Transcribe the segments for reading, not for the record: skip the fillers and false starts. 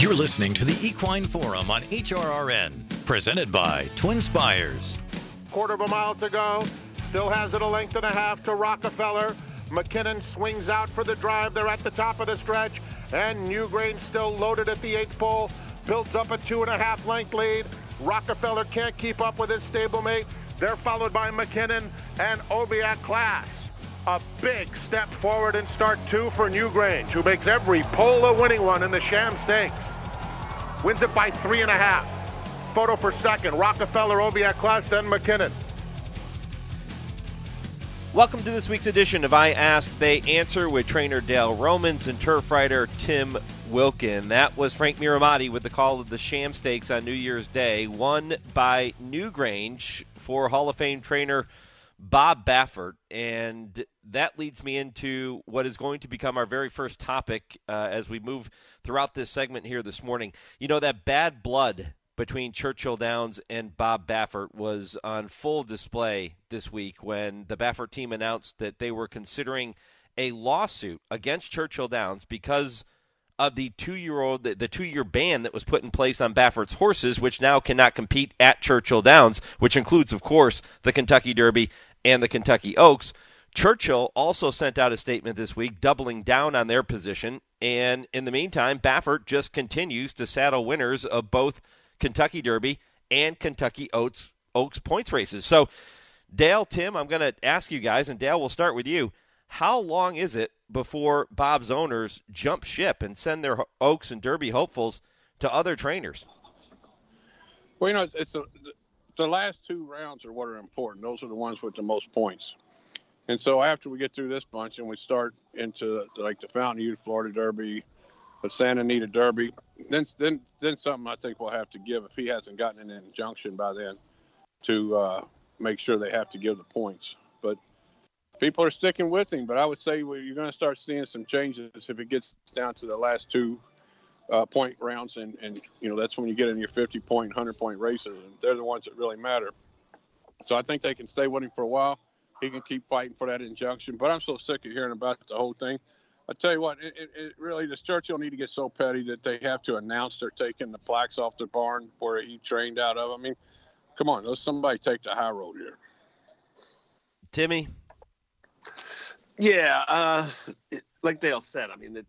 You're listening to the Equine Forum on HRRN, presented by Twin Spires. Quarter of a mile to go. Still has it a length and a half to Rockefeller. McKinnon swings out for the drive. They're at the top of the stretch. And Newgrain still loaded at the 8th pole. Builds up a 2.5 length lead. Rockefeller can't keep up with his stablemate. They're followed by McKinnon and Oviatt Class. A big step forward in start 2 for Newgrange, who makes every pole a winning one in the Sham Stakes. Wins it by 3.5. Photo for second. Rockefeller, Oviatt Class, then McKinnon. Welcome to this week's edition of I Ask, They Answer with trainer Dale Romans and turf writer Tim Wilkin. That was Frank Miramati with the call of the Sham Stakes on New Year's Day, won by Newgrange for Hall of Fame trainer Bob Baffert. And that leads me into what is going to become our very first topic as we move throughout this segment here this morning. You know, that bad blood between Churchill Downs and Bob Baffert was on full display this week when the Baffert team announced that they were considering a lawsuit against Churchill Downs because of the two-year ban that was put in place on Baffert's horses, which now cannot compete at Churchill Downs, which includes, of course, the Kentucky Derby and the Kentucky Oaks. Churchill also sent out a statement this week doubling down on their position, and in the meantime, Baffert just continues to saddle winners of both Kentucky Derby and Kentucky Oaks points races. So, Dale, Tim, I'm going to ask you guys, and Dale, we'll start with you. How long is it before Bob's owners jump ship and send their Oaks and Derby hopefuls to other trainers? Well, you know, the last 2 rounds are what are important. Those are the ones with the most points. And so after we get through this bunch and we start into like the Fountain Youth Florida Derby, the Santa Anita Derby, then something I think we'll have to give if he hasn't gotten an injunction by then to make sure they have to give the points. But people are sticking with him. But I would say you're going to start seeing some changes if it gets down to the last 2 point rounds, and you know that's when you get in your 50-point, 100-point races, and they're the ones that really matter. So I think they can stay with him for a while. He can keep fighting for that injunction. But I'm so sick of hearing about the whole thing. I tell you what, it really, does Churchill need to get so petty that they have to announce they're taking the plaques off the barn where he trained out of? I mean, come on, let somebody take the high road here. Timmy? Yeah, like Dale said, I mean,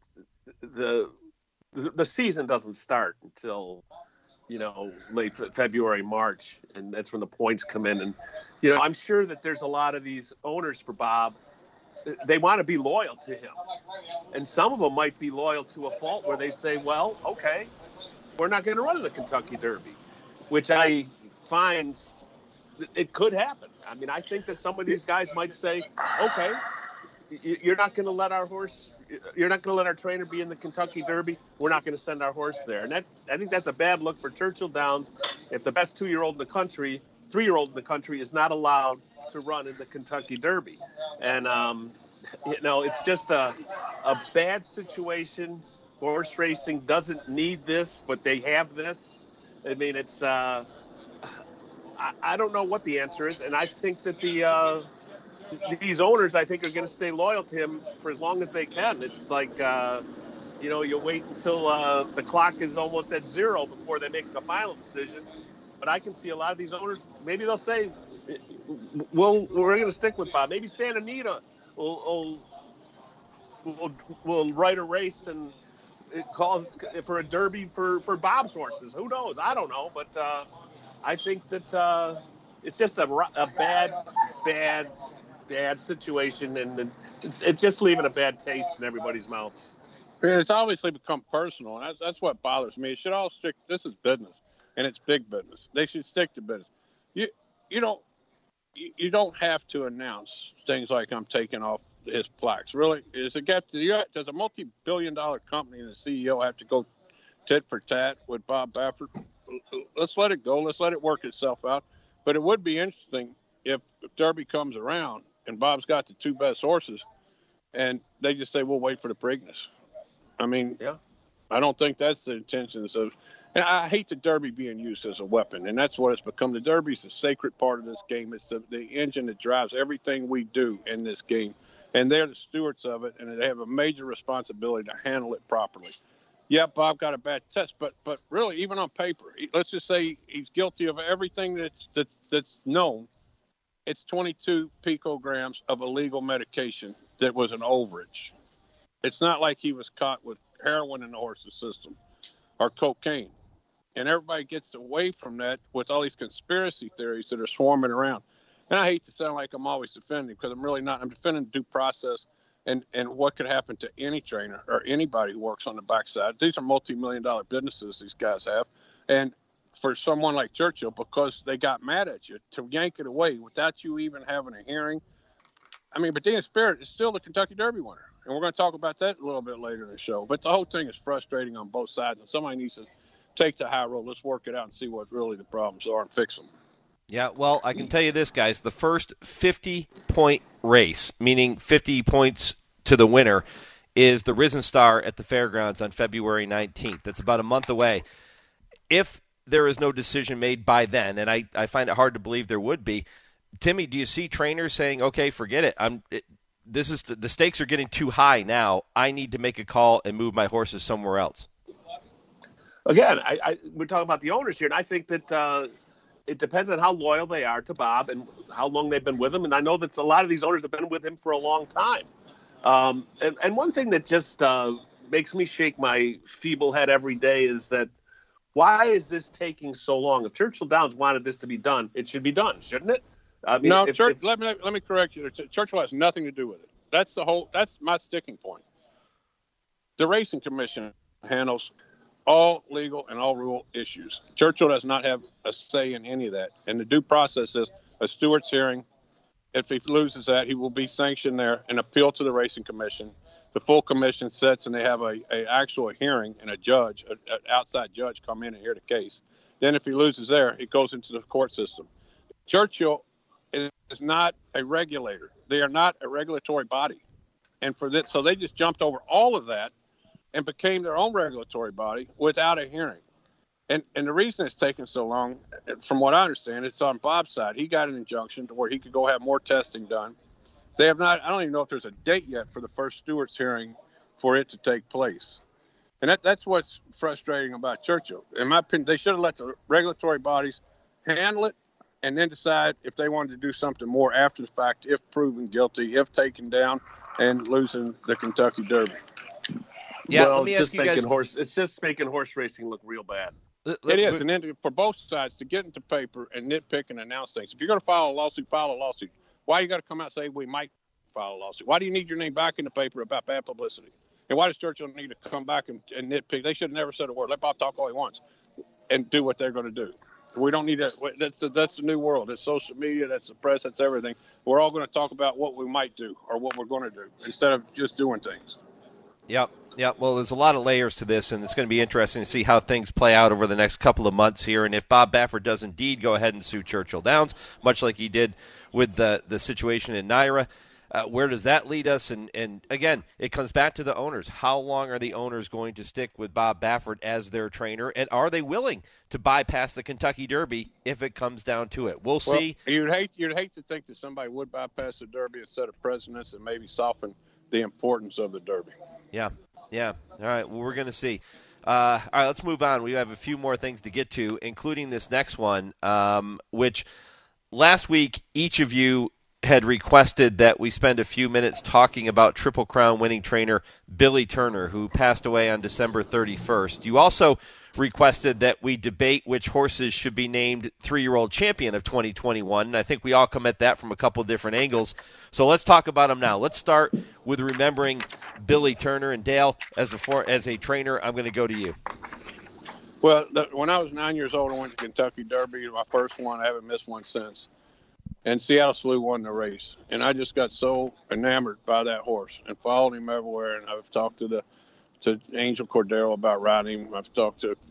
the season doesn't start until, you know, late February, March, and that's when the points come in. And, you know, I'm sure that there's a lot of these owners for Bob. They want to be loyal to him. And some of them might be loyal to a fault where they say, well, okay, we're not going to run in the Kentucky Derby, which I find it could happen. I mean, I think that some of these guys might say, okay, you're not going to let our trainer be in the Kentucky Derby. We're not going to send our horse there. And I think that's a bad look for Churchill Downs if the best 3-year-old in the country is not allowed to run in the Kentucky Derby. And, you know, it's just a bad situation. Horse racing doesn't need this, but they have this. I mean, it's I don't know what the answer is. And I think that these owners, I think, are going to stay loyal to him for as long as they can. It's like, you know, you wait until the clock is almost at 0 before they make the final decision. But I can see a lot of these owners, maybe they'll say, we're going to stick with Bob. Maybe Santa Anita will write a race and call for a derby for Bob's horses. Who knows? I don't know. But I think that it's just a bad situation, and it's just leaving a bad taste in everybody's mouth. It's obviously become personal, and that's what bothers me. It should all stick. This is business, and it's big business. They should stick to business. You don't have to announce things like I'm taking off his plaques. Really, does a multi-billion-dollar company and the CEO have to go tit for tat with Bob Baffert? Let's let it go. Let's let it work itself out. But it would be interesting if Derby comes around and Bob's got the 2 best horses, and they just say, we'll wait for the Preakness. I mean, yeah. I don't think that's the intentions of, and I hate the Derby being used as a weapon, and that's what it's become. The Derby's a sacred part of this game. It's the engine that drives everything we do in this game, and they're the stewards of it, and they have a major responsibility to handle it properly. yeah, Bob got a bad test, but really, even on paper, let's just say he's guilty of everything that's known. It's 22 picograms of illegal medication that was an overage. It's not like he was caught with heroin in the horse's system or cocaine. And everybody gets away from that with all these conspiracy theories that are swarming around. And I hate to sound like I'm always defending, because I'm really not. I'm defending due process and what could happen to any trainer or anybody who works on the backside. These are multi-million-dollar businesses these guys have. And for someone like Churchill, because they got mad at you, to yank it away without you even having a hearing. I mean, but Daniel Spirit is still the Kentucky Derby winner. And we're going to talk about that a little bit later in the show. But the whole thing is frustrating on both sides. And somebody needs to take the high road. Let's work it out and see what really the problems are and fix them. Yeah, well, I can tell you this, guys. The first 50-point race, meaning 50 points to the winner, is the Risen Star at the Fairgrounds on February 19th. That's about a month away. If there is no decision made by then, and I find it hard to believe there would be, Timmy, do you see trainers saying, okay, forget it. The stakes are getting too high now. I need to make a call and move my horses somewhere else? Again, we're talking about the owners here, and I think that it depends on how loyal they are to Bob and how long they've been with him. And I know that a lot of these owners have been with him for a long time. And one thing that just makes me shake my feeble head every day is that, why is this taking so long? If Churchill Downs wanted this to be done, it should be done, shouldn't it? I mean, no, let me correct you. Churchill has nothing to do with it. That's my sticking point. The Racing Commission handles all legal and all rule issues. Churchill does not have a say in any of that. And the due process is a stewart's hearing. If he loses that, he will be sanctioned there and appeal to the Racing Commission. The full commission sits and they have a actual hearing, and a judge, an outside judge, come in and hear the case. Then if he loses there, it goes into the court system. Churchill is not a regulator. They are not a regulatory body. And for that, so they just jumped over all of that and became their own regulatory body without a hearing. And the reason it's taken so long, from what I understand, it's on Bob's side. He got an injunction to where he could go have more testing done. They have not. I don't even know if there's a date yet for the first stewart's hearing for it to take place. And that's what's frustrating about Churchill. In my opinion, they should have let the regulatory bodies handle it and then decide if they wanted to do something more after the fact, if proven guilty, if taken down and losing the Kentucky Derby. Yeah, well, let me ask you guys. It's just making horse racing look real bad. It is. And then for both sides to get into paper and nitpick and announce things. If you're going to file a lawsuit, file a lawsuit. Why you got to come out and say we might file a lawsuit? Why do you need your name back in the paper about bad publicity? And why does Churchill need to come back and nitpick? They should have never said a word. Let Bob talk all he wants and do what they're going to do. We don't need that. That's the new world. It's social media. That's the press. That's everything. We're all going to talk about what we might do or what we're going to do instead of just doing things. Yep. Well, there's a lot of layers to this, and it's going to be interesting to see how things play out over the next couple of months here. And if Bob Baffert does indeed go ahead and sue Churchill Downs, much like he did with the situation in Naira, where does that lead us? And again, it comes back to the owners. How long are the owners going to stick with Bob Baffert as their trainer, and are they willing to bypass the Kentucky Derby if it comes down to it? We'll see. You'd hate to think that somebody would bypass the Derby instead of presidents and maybe soften the importance of the Derby. Yeah. All right, well, we're going to see. All right, let's move on. We have a few more things to get to, including this next one, which last week each of you had requested that we spend a few minutes talking about Triple Crown winning trainer Billy Turner, who passed away on December 31st. You also requested that we debate which horses should be named 3-year-old champion of 2021, and I think we all come at that from a couple different angles. So let's talk about them now. Let's start with remembering Billy Turner. And Dale, as a trainer, I'm going to go to you. Well, when I was 9 years old, I went to Kentucky Derby. My first one. I haven't missed one since. And Seattle Slew won the race. And I just got so enamored by that horse and followed him everywhere. And I've talked to Angel Cordero about riding him. I've talked to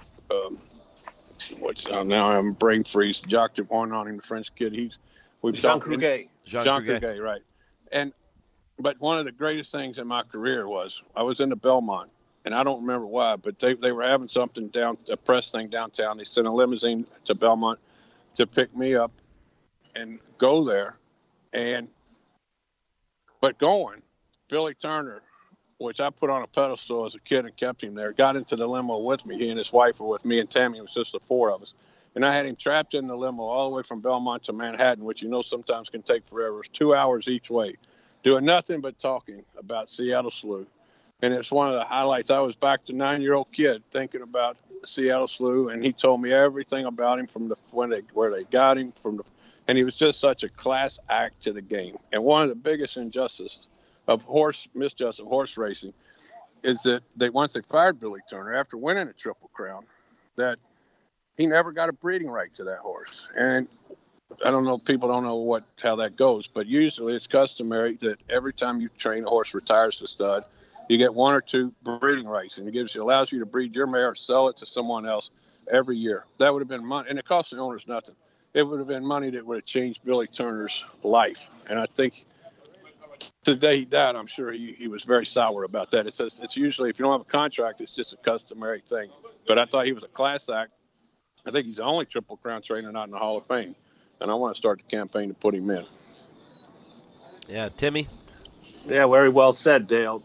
now I'm a brain freeze. Jacques Dupont on him, the French kid. Jean Cruguet. Jean Cruguet, right. But one of the greatest things in my career was I was in the Belmont, and I don't remember why, but they were having something a press thing downtown. They sent a limousine to Belmont to pick me up and go there. But going, Billy Turner which I put on a pedestal as a kid and kept him there, got into the limo with me. He and his wife were with me, and Tammy. It was just the four of us. And I had him trapped in the limo all the way from Belmont to Manhattan, which sometimes can take forever. It's 2 hours each way, doing nothing but talking about Seattle Slew. And it's one of the highlights. I was back to 9-year-old kid thinking about Seattle Slew, and he told me everything about him from where they got him and he was just such a class act to the game. And one of the biggest injustices of horse racing is that once they fired Billy Turner after winning a Triple Crown, that he never got a breeding right to that horse. And I don't know, people don't know how that goes, but usually it's customary that every time you train a horse retires to stud, you get 1 or 2 breeding rights, and it allows you to breed your mare or sell it to someone else every year. That would have been money, and it cost the owners nothing. It would have been money that would have changed Billy Turner's life. And I think the day he died, I'm sure he was very sour about that. It's usually, if you don't have a contract, it's just a customary thing. But I thought he was a class act. I think he's the only Triple Crown trainer not in the Hall of Fame, and I want to start the campaign to put him in. Yeah, Timmy. Yeah, very well said, Dale.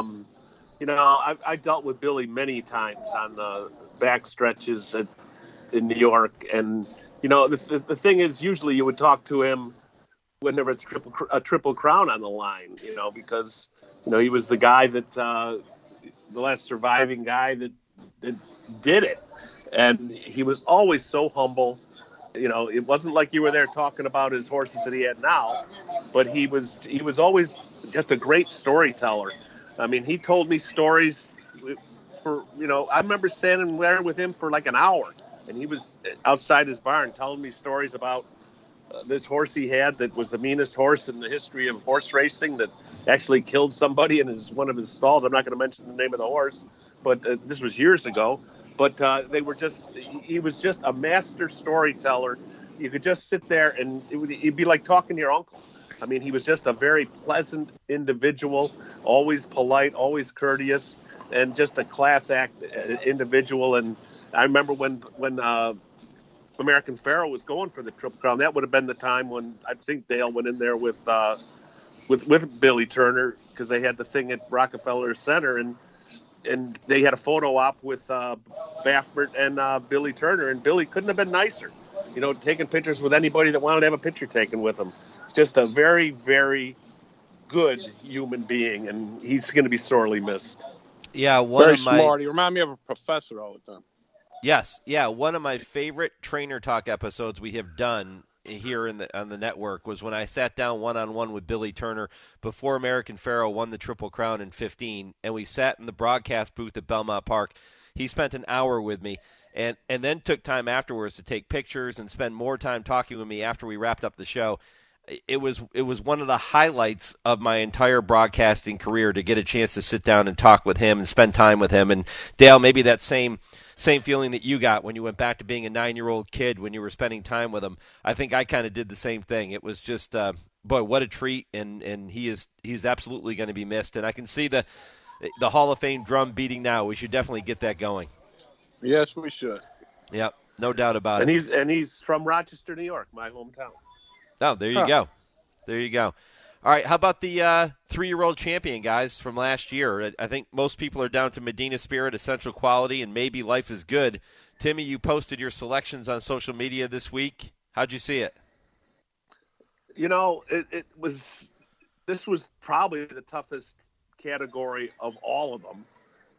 I dealt with Billy many times on the back stretches in New York, and the thing is, usually you would talk to him when there was a triple crown on the line, because he was the guy that the last surviving guy that did it, and he was always so humble. It wasn't like you were there talking about his horses that he had now, but he was always just a great storyteller. I mean, he told me stories for, I remember standing there with him for like an hour, and he was outside his barn telling me stories about this horse he had that was the meanest horse in the history of horse racing that actually killed somebody in one of his stalls. I'm not going to mention the name of the horse, but this was years ago. But he was just a master storyteller. You could just sit there and it'd be like talking to your uncle. I mean, he was just a very pleasant individual, always polite, always courteous, and just a class act individual. And I remember when American Pharoah was going for the Triple Crown, that would have been the time when I think Dale went in there with Billy Turner, because they had the thing at Rockefeller Center, and they had a photo op with Baffert and Billy Turner, and Billy couldn't have been nicer, taking pictures with anybody that wanted to have a picture taken with him. It's just a very, very good human being, and he's going to be sorely missed. Yeah, very smart. He reminded me of a professor all the time. Yes, yeah. One of my favorite Trainer Talk episodes we have done here on the network was when I sat down one-on-one with Billy Turner before American Pharoah won the Triple Crown in 2015, and we sat in the broadcast booth at Belmont Park. He spent an hour with me, and then took time afterwards to take pictures and spend more time talking with me after we wrapped up the show. It was one of the highlights of my entire broadcasting career to get a chance to sit down and talk with him and spend time with him. And Dale, maybe that same feeling that you got when you went back to being a 9-year-old kid when you were spending time with him. I think I kind of did the same thing. It was just, boy, what a treat, and he's absolutely going to be missed. And I can see the Hall of Fame drum beating now. We should definitely get that going. Yes, we should. Yep, no doubt about it. And he's from Rochester, New York, my hometown. Oh, there you go. There you go. All right, how about the 3-year-old champion, guys, from last year? I think most people are down to Medina Spirit, Essential Quality, and Maybe Life is Good. Timmy, you posted your selections on social media this week. How'd you see it? This was probably the toughest category of all of them.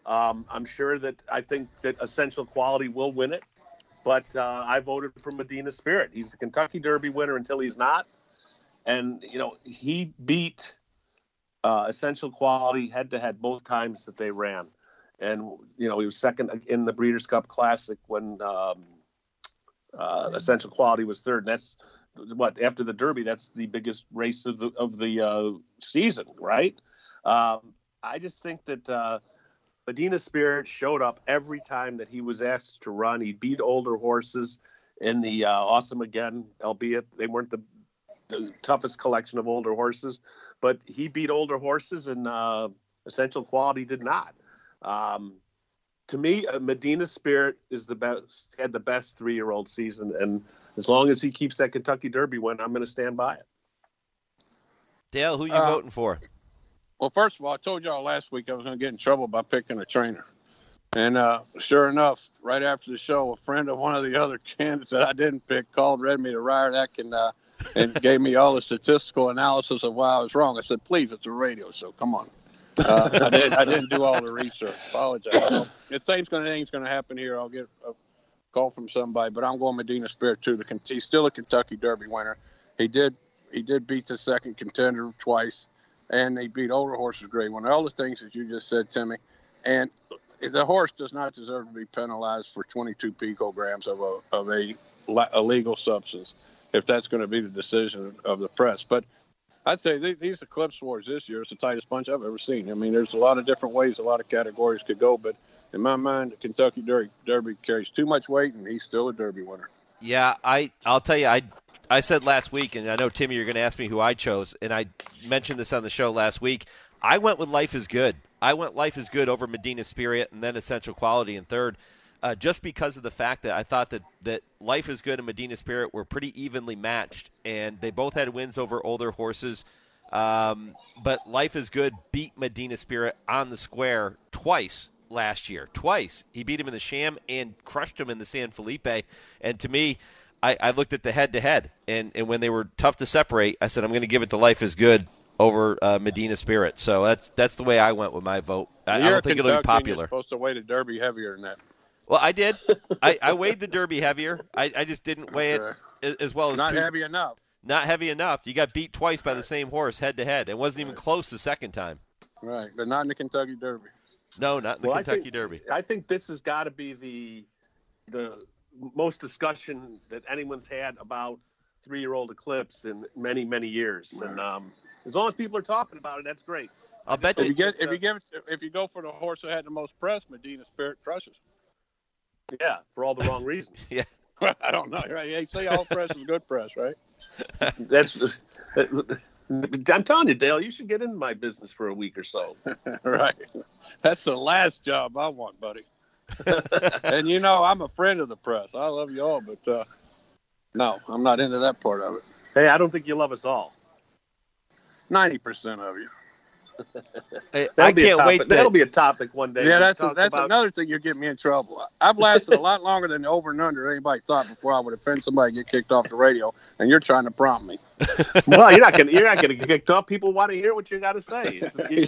I think that Essential Quality will win it, but I voted for Medina Spirit. He's the Kentucky Derby winner until he's not. And, he beat Essential Quality head-to-head both times that they ran. And, he was second in the Breeders' Cup Classic when Essential Quality was third. And that's after the Derby, that's the biggest race of the season, right? I just think that Medina Spirit showed up every time that he was asked to run. He beat older horses in the Awesome Again, albeit they weren't the toughest collection of older horses, but he beat older horses, and Essential Quality did not. To me, Medina Spirit is had the best 3-year-old season, and as long as he keeps that Kentucky Derby win, I'm going to stand by it. Dale, who are you voting for? Well, first of all, I told y'all last week I was going to get in trouble by picking a trainer. And sure enough, right after the show, a friend of one of the other candidates that I didn't pick called, read me the riot act, and gave me all the statistical analysis of why I was wrong. I said, please, it's a radio show. Come on. I didn't do all the research. Apologize. So, if anything's going to happen here, I'll get a call from somebody. But I'm going Medina Spirit too. He's still a Kentucky Derby winner. He did beat the second contender twice, and he beat older horses grade one. All the things that you just said, Timmy, and the horse does not deserve to be penalized for 22 picograms of a illegal substance, if that's going to be the decision of the press. But I'd say these Eclipse Wars this year is the tightest bunch I've ever seen. I mean, there's a lot of different ways, a lot of categories could go, but in my mind, the Kentucky Derby carries too much weight, and he's still a Derby winner. Yeah, I'll tell you, I said last week, and I know, Timmy, you're going to ask me who I chose, and I mentioned this on the show last week. I went with Life is Good. I went Life is Good over Medina Spirit and then Essential Quality in third, just because of the fact that I thought that Life is Good and Medina Spirit were pretty evenly matched, and they both had wins over older horses. But Life is Good beat Medina Spirit on the square twice last year. Twice. He beat him in the Sham and crushed him in the San Felipe. And to me, I looked at the head-to-head, and when they were tough to separate, I said, I'm going to give it to Life is Good over Medina Spirit. So that's the way I went with my vote. I don't think it'll be popular. You're supposed to weigh the Derby heavier than that. Well, I did. I weighed the Derby heavier. I just didn't weigh it as well as not heavy enough. Not heavy enough. You got beat twice by the same horse head-to-head. It wasn't even close the second time. Right, but not in the Kentucky Derby. No, not in the Kentucky Derby. I think this has got to be the most discussion that anyone's had about 3-year-old Eclipse in many, many years. And as long as people are talking about it, that's great. I'll bet you. If you go for the horse that had the most press, Medina Spirit crushes. Yeah, for all the wrong reasons. Yeah. I don't know. Right? They say all press is good press, right? I'm telling you, Dale, you should get into my business for a week or so. Right. That's the last job I want, buddy. And I'm a friend of the press. I love you all, but no, I'm not into that part of it. Hey, I don't think you love us all. 90% of you. I can't wait. That'll be a topic one day. Yeah, that's another thing. You're getting me in trouble. I've lasted a lot longer than the over and under anybody thought before I would offend somebody and get kicked off the radio. And you're trying to prompt me. Well, you're not gonna get kicked off. People want to hear what you got to say.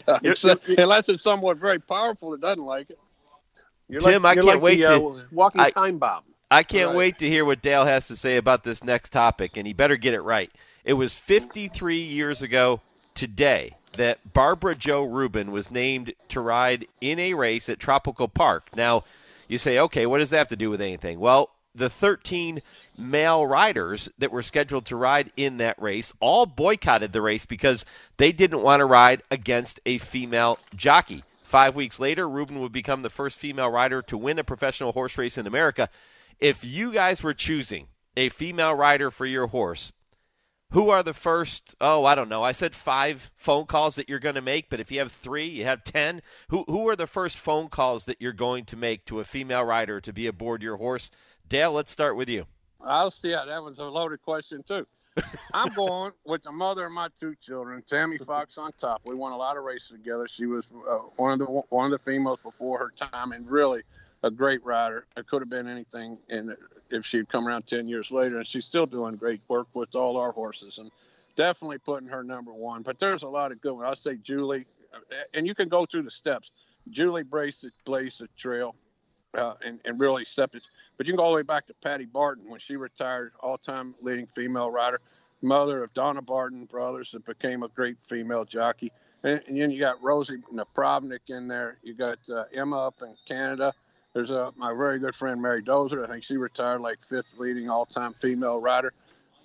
Unless it's someone very powerful that doesn't like it. Tim, I can't wait to walking time bomb. I can't wait to hear what Dale has to say about this next topic, and he better get it right. It was 53 years ago today that Barbara Jo Rubin was named to ride in a race at Tropical Park. Now, you say, okay, what does that have to do with anything? Well, the 13 male riders that were scheduled to ride in that race all boycotted the race because they didn't want to ride against a female jockey. 5 weeks later, Rubin would become the first female rider to win a professional horse race in America. If you guys were choosing a female rider for your horse, who are the first, I don't know, I said 5 phone calls that you're going to make, but if you have 3, you have 10. Who are the first phone calls that you're going to make to a female rider to be aboard your horse? Dale, let's start with you. I'll see. That was a loaded question, too. I'm going with the mother of my 2 children, Tammy Fox on top. We won a lot of races together. She was one of the females before her time, and really a great rider. It could have been anything if she'd come around 10 years later, and she's still doing great work with all our horses, and definitely putting her number 1. But there's a lot of good ones. I'll say Julie, and you can go through the steps. Julie blazed the trail and really stepped it. But you can go all the way back to Patty Barton when she retired, all-time leading female rider, mother of Donna Barton brothers that became a great female jockey. And then you got Rosie Napravnik in there. You got Emma up in Canada. There's my very good friend Mary Dozer. I think she retired like 5th leading all-time female rider.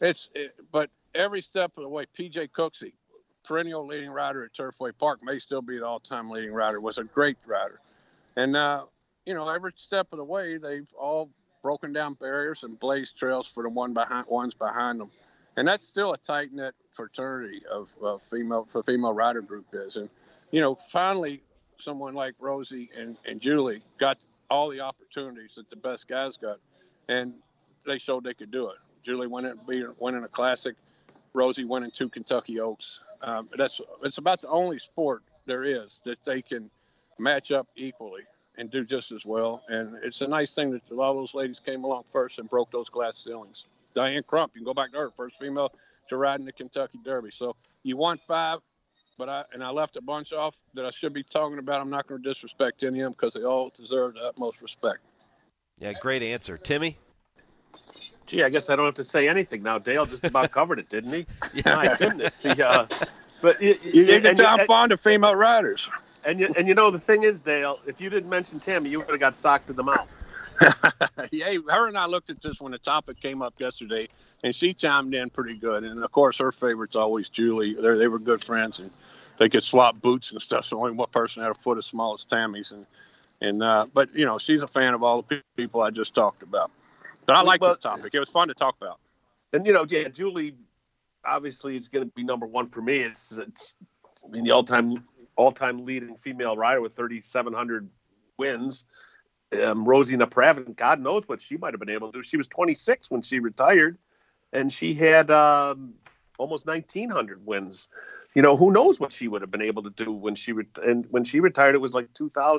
But every step of the way, P.J. Cooksey, perennial leading rider at Turfway Park, may still be the all-time leading rider, was a great rider. And, every step of the way, they've all broken down barriers and blazed trails for the ones behind them. And that's still a tight-knit fraternity of female rider group is. And, finally, someone like Rosie and Julie got all the opportunities that the best guys got, and they showed they could do it. Julie winning a classic, Rosie winning 2 Kentucky Oaks. It's about the only sport there is that they can match up equally and do just as well. And it's a nice thing that a lot of those ladies came along first and broke those glass ceilings. Diane Crump, you can go back to her, first female to ride in the Kentucky Derby. So you won 5, but I left a bunch off that I should be talking about. I'm not going to disrespect any of them because they all deserve the utmost respect. Yeah, great answer. Timmy? Gee, I guess I don't have to say anything now. Dale just about covered it, didn't he? Yeah. My goodness. But you can tell I'm fond of female riders. And you know, the thing is, Dale, if you didn't mention Tammy, you would have got socked in the mouth. Yeah, her and I looked at this when the topic came up yesterday, and she chimed in pretty good. And, of course, her favorite's always Julie. They were good friends, and they could swap boots and stuff, so only one person had a foot as small as Tammy's. But, you know, she's a fan of all the people I just talked about. But I like this topic. It was fun to talk about. And, you know, yeah, Julie obviously is going to be number one for me. It's the all-time leading female rider with 3,700 wins. Rosie Napravin, God knows what she might have been able to do. She was 26 when she retired, and she had almost 1,900 wins. You know, who knows what she would have been able to do when she retired. It was like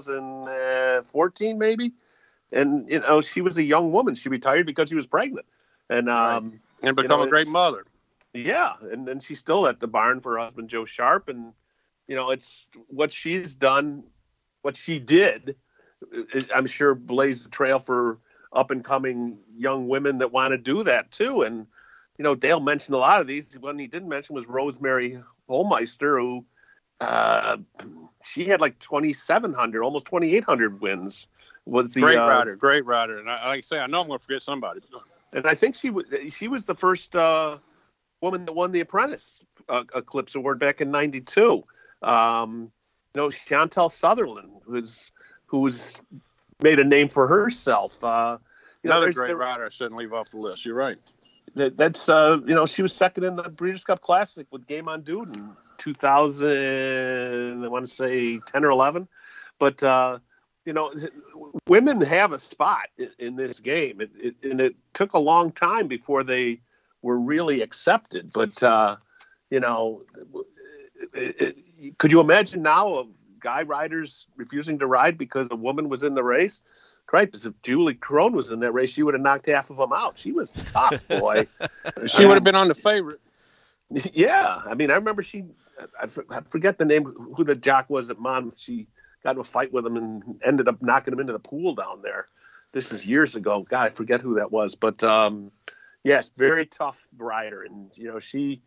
2014 maybe. And, you know, she was a young woman. She retired because she was pregnant. And become a great mother. Yeah. And then she's still at the barn for her husband, Joe Sharp. And, you know, it's what she's done, what she did, I'm sure blazed the trail for up-and-coming young women that want to do that, too. And, you know, Dale mentioned a lot of these. One he didn't mention was Rosemary Holmeister, who she had like 2,700, almost 2,800 wins. Was the great rider, and like I say, I know I'm going to forget somebody. And I think she was the first woman that won the Apprentice Eclipse Award back in '92. You know, Chantel Sutherland, who's made a name for herself. Another great rider I shouldn't leave off the list. You're right. That's you know, she was second in the Breeders' Cup Classic with Game on Dude in 2000. I want to say 10 or 11, but. You know, women have a spot in this game. It took a long time before they were really accepted. But, you know, could you imagine now of guy riders refusing to ride because a woman was in the race? Cripes, if Julie Crone was in that race, she would have knocked half of them out. She was tough, boy. She would have been on the favorite. Yeah. I mean, I remember I forget the name, who the jock was at Monmouth. She got into a fight with him and ended up knocking him into the pool down there. This is years ago. God, I forget who that was. But, yes, very tough rider. And, you know, she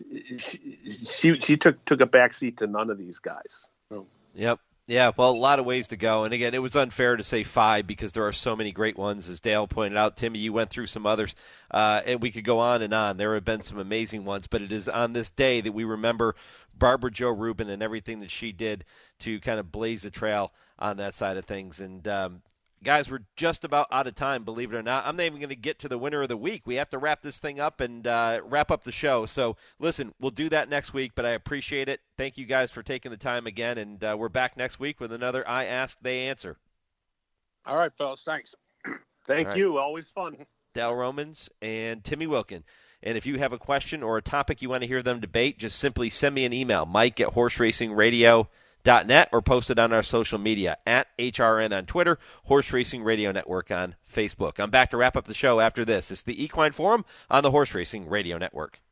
took a backseat to none of these guys. Yep. Yeah, well, a lot of ways to go. And, again, it was unfair to say 5 because there are so many great ones, as Dale pointed out. Timmy, you went through some others, and we could go on and on. There have been some amazing ones, but it is on this day that we remember Barbara Jo Rubin and everything that she did to kind of blaze a trail on that side of things. And, guys, we're just about out of time, believe it or not. I'm not even going to get to the winner of the week. We have to wrap this thing up and wrap up the show. So, listen, we'll do that next week, but I appreciate it. Thank you guys for taking the time again, and we're back next week with another I Ask, They Answer. All right, fellas. Thanks. Thank you. Always fun. Dale Romans and Timmy Wilkin. And if you have a question or a topic you want to hear them debate, just simply send me an email, mike@horseracingradio.net, or post it on our social media, @HRN on Twitter, Horse Racing Radio Network on Facebook. I'm back to wrap up the show after this. It's the Equine Forum on the Horse Racing Radio Network.